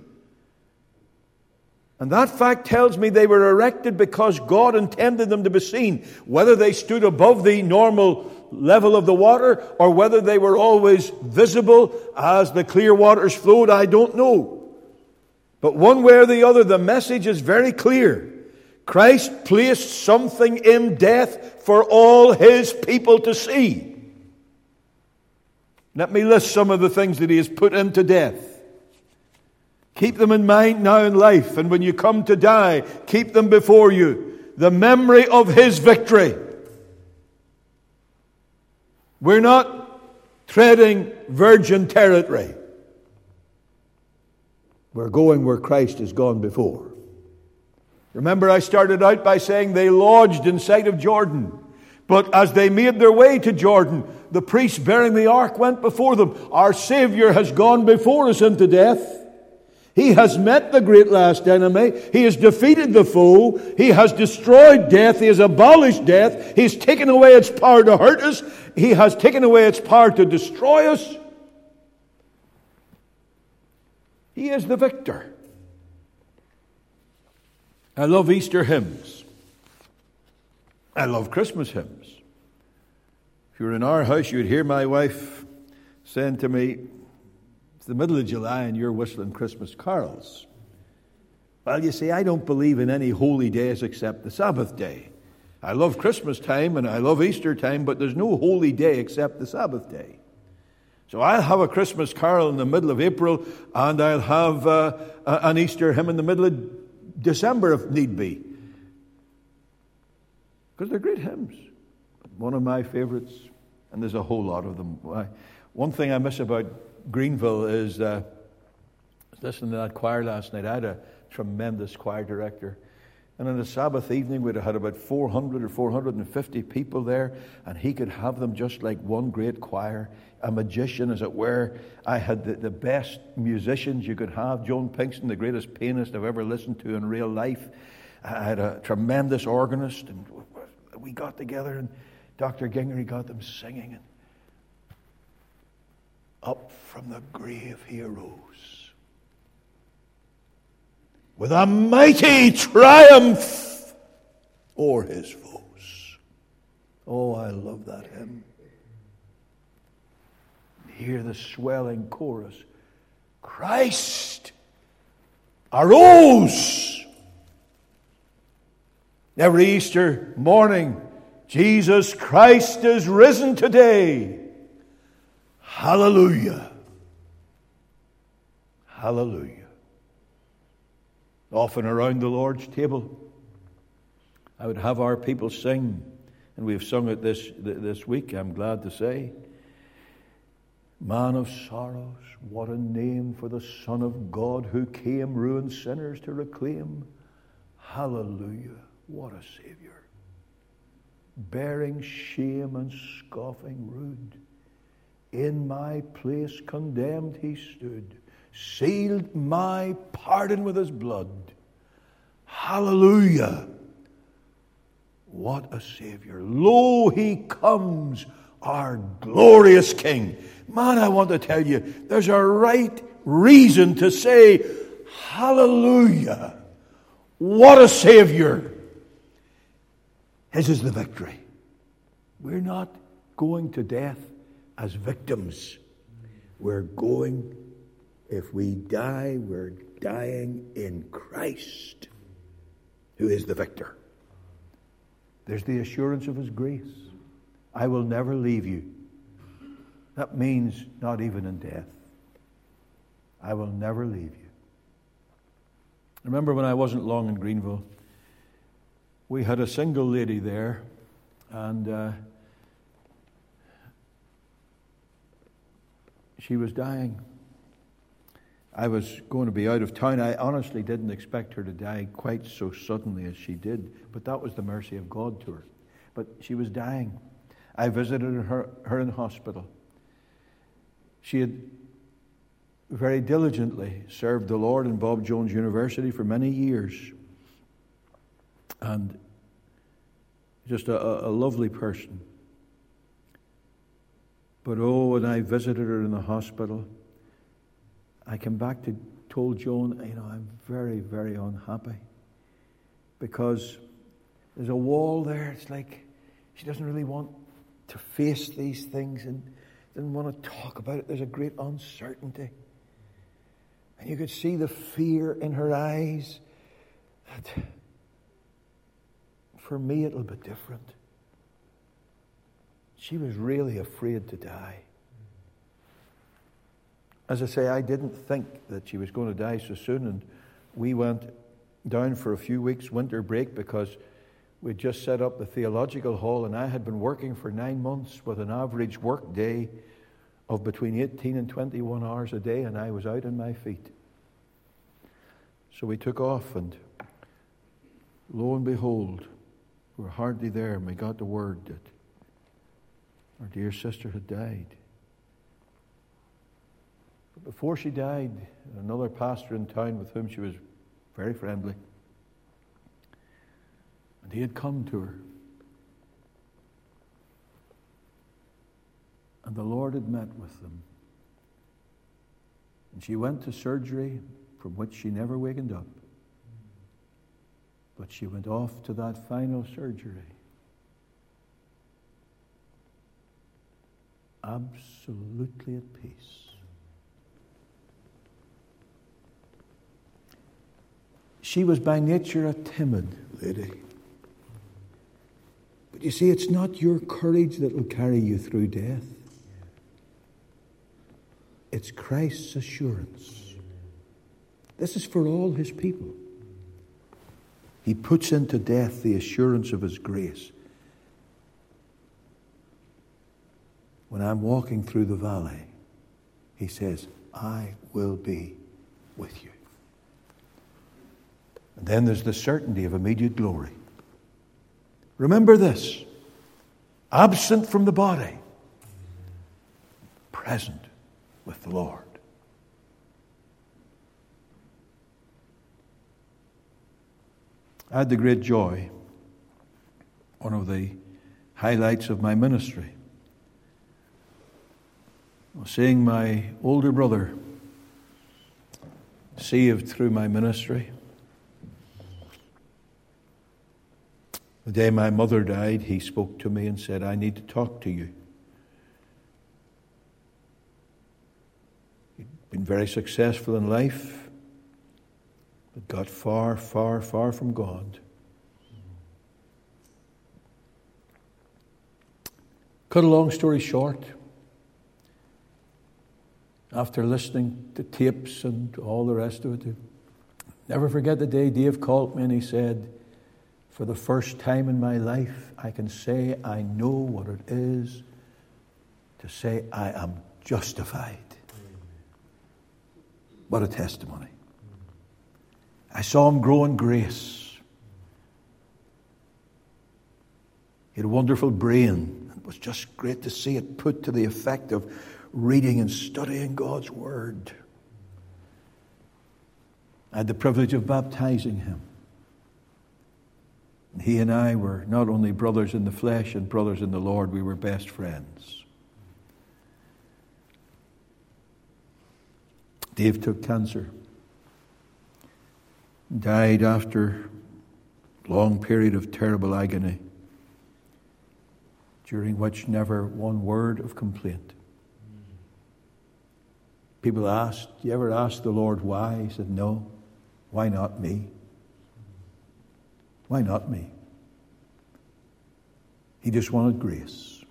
And that fact tells me they were erected because God intended them to be seen. Whether they stood above the normal level of the water or whether they were always visible as the clear waters flowed, I don't know. But one way or the other, the message is very clear. Christ placed something in death for all His people to see. Let me list some of the things that He has put into death. Keep them in mind now in life, and when you come to die, keep them before you. The memory of His victory. We're not treading virgin territory. We're going where Christ has gone before. Remember, I started out by saying they lodged in sight of Jordan. But as they made their way to Jordan, the priests bearing the ark went before them. Our Savior has gone before us into death. He has met the great last enemy. He has defeated the foe. He has destroyed death. He has abolished death. He has taken away its power to hurt us. He has taken away its power to destroy us. He is the victor. I love Easter hymns. I love Christmas hymns. If you were in our house, you would hear my wife saying to me, it's the middle of July and you're whistling Christmas carols. Well, you see, I don't believe in any holy days except the Sabbath day. I love Christmas time and I love Easter time, but there's no holy day except the Sabbath day. So I'll have a Christmas carol in the middle of April and I'll have an Easter hymn in the middle of December if need be. Because they're great hymns. One of my favorites, and there's a whole lot of them. One thing I miss about Greenville is, listening to that choir last night. I had a tremendous choir director. And on a Sabbath evening, we'd have had about 400 or 450 people there, and he could have them just like one great choir, a magician, as it were. I had the best musicians you could have. Joan Pinkston, the greatest pianist I've ever listened to in real life. I had a tremendous organist, and we got together, and Dr. Gingery got them singing, and up from the grave he arose with a mighty triumph o'er his foes. Oh, I love that hymn. Hear the swelling chorus. Christ arose. Every Easter morning, Jesus Christ is risen today. Hallelujah. Hallelujah. Often around the Lord's table, I would have our people sing, and we've sung it this week, I'm glad to say. Man of sorrows, what a name for the Son of God who came ruined sinners to reclaim. Hallelujah, what a Savior. Bearing shame and scoffing rude. In my place condemned he stood, sealed my pardon with his blood. Hallelujah! What a Savior. Lo, he comes, our glorious King. Man, I want to tell you, there's a right reason to say, hallelujah! What a Savior! His is the victory. We're not going to death as victims. We're going, if we die, we're dying in Christ, who is the victor. There's the assurance of his grace. I will never leave you. That means not even in death. I will never leave you. Remember when I wasn't long in Greenville, we had a single lady there, and she was dying. I was going to be out of town. I honestly didn't expect her to die quite so suddenly as she did, but that was the mercy of God to her. But she was dying. I visited her in hospital. She had very diligently served the Lord in Bob Jones University for many years. And just a lovely person. But when I visited her in the hospital, I came back to told Joan, I'm very, very unhappy. Because there's a wall there. It's like she doesn't really want to face these things and didn't want to talk about it. There's a great uncertainty. And you could see the fear in her eyes that for me it'll be different. She was really afraid to die. As I say, I didn't think that she was going to die so soon, and we went down for a few weeks winter break because we'd just set up the theological hall, and I had been working for 9 months with an average work day of between 18 and 21 hours a day, and I was out on my feet. So we took off, and lo and behold, we were hardly there, and we got the word that our dear sister had died. But before she died, another pastor in town with whom she was very friendly, and he had come to her. And the Lord had met with them. And she went to surgery from which she never wakened up. But she went off to that final surgery absolutely at peace. She was by nature a timid lady. But you see, it's not your courage that will carry you through death. It's Christ's assurance. This is for all his people. He puts into death the assurance of his grace. When I'm walking through the valley, he says, I will be with you. And then there's the certainty of immediate glory. Remember this, absent from the body, present with the Lord. I had the great joy, one of the highlights of my ministry, was seeing my older brother saved through my ministry. The day my mother died, he spoke to me and said, I need to talk to you. He'd been very successful in life, but got far, far, far from God. Cut a long story short, after listening to tapes and all the rest of it, never forget the day Dave called me and he said, for the first time in my life, I can say I know what it is to say I am justified. What a testimony. I saw him grow in grace. He had a wonderful brain. It was just great to see it put to the effect of reading and studying God's Word. I had the privilege of baptizing him. And he and I were not only brothers in the flesh and brothers in the Lord, we were best friends. Dave took cancer. Died after a long period of terrible agony, during which never one word of complaint. People asked, you ever ask the Lord why? He said, no. Why not me? Why not me? He just wanted grace.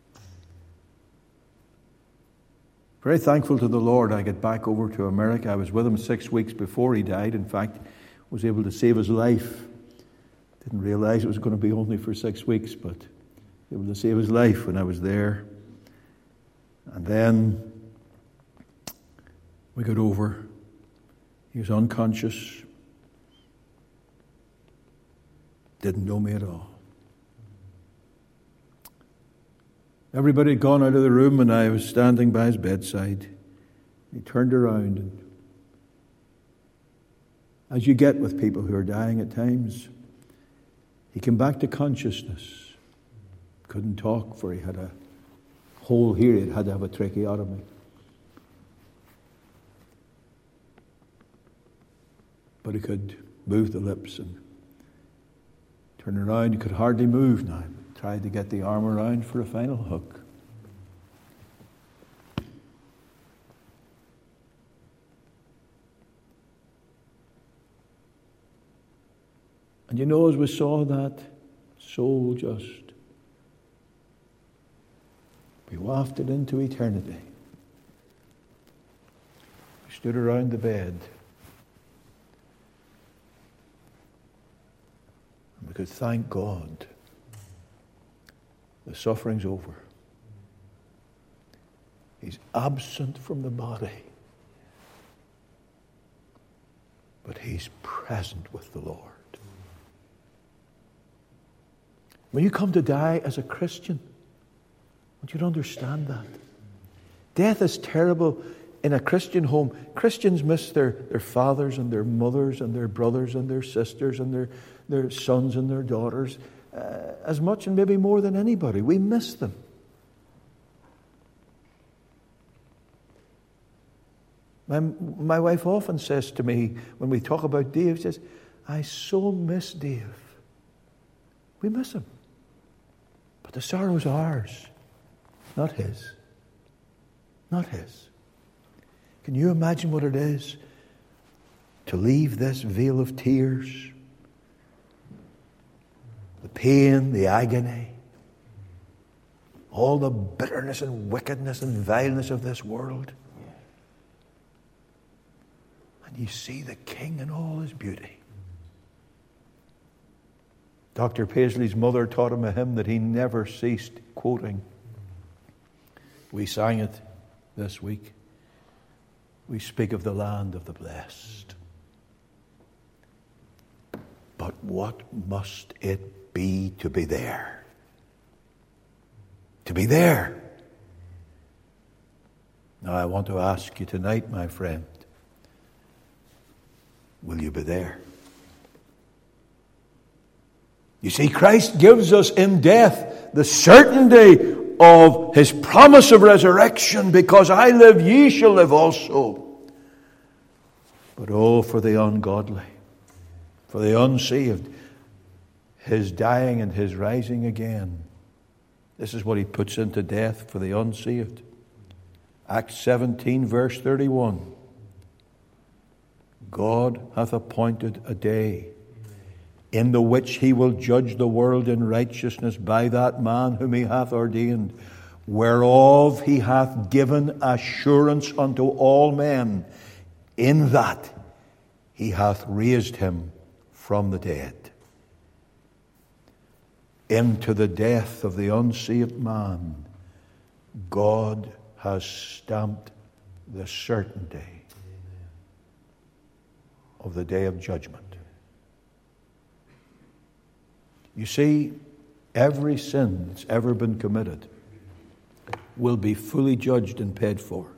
Very thankful to the Lord I got back over to America. I was with him 6 weeks before he died. In fact, was able to save his life. Didn't realize it was going to be only for 6 weeks, but able to save his life when I was there. And then we got over. He was unconscious. Didn't know me at all. Everybody had gone out of the room, and I was standing by his bedside. He turned around, and as you get with people who are dying at times, he came back to consciousness. Couldn't talk, for he had a hole here. He had to have a tracheotomy. But he could move the lips and turn around. He could hardly move now. Tried to get the arm around for a final hug. And you know, as we saw that soul just be wafted into eternity, we stood around the bed. And we could thank God. The suffering's over. He's absent from the body, but he's present with the Lord. When you come to die as a Christian, I want you to understand that. Death is terrible in a Christian home. Christians miss their fathers and their mothers and their brothers and their sisters and their sons and their daughters as much and maybe more than anybody. We miss them. My wife often says to me when we talk about Dave, she says, I so miss Dave. We miss him. But the sorrow's ours, not his. Not his. Can you imagine what it is to leave this vale of tears? The pain, the agony, all the bitterness and wickedness and vileness of this world. And you see the King in all his beauty. Dr. Paisley's mother taught him a hymn that he never ceased quoting. We sang it this week. We speak of the land of the blessed. But what must it be to be there? To be there. Now I want to ask you tonight, my friend, will you be there? You see, Christ gives us in death the certainty of his promise of resurrection. Because I live, ye shall live also. But oh, for the ungodly, for the unsaved, his dying and his rising again. This is what he puts into death for the unsaved. Acts 17, verse 31. God hath appointed a day in the which he will judge the world in righteousness by that man whom he hath ordained, whereof he hath given assurance unto all men, in that he hath raised him from the dead. Into the death of the unsaved man, God has stamped the certainty of the day of judgment. You see, every sin that's ever been committed will be fully judged and paid for,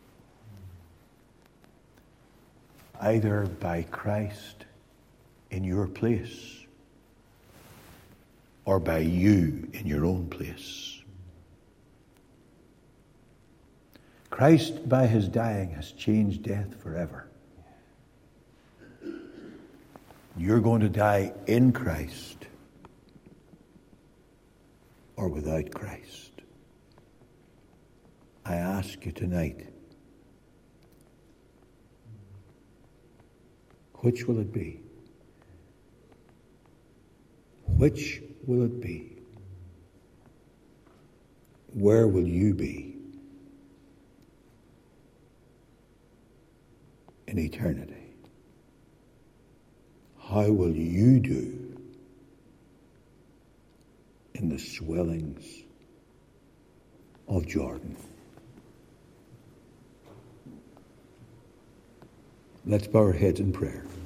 either by Christ in your place or by you in your own place. Christ, by his dying, has changed death forever. You're going to die in Christ or without Christ. I ask you tonight, which will it be? Which will it be? Where will you be in eternity? How will you do in the swellings of Jordan? Let's bow our heads in prayer.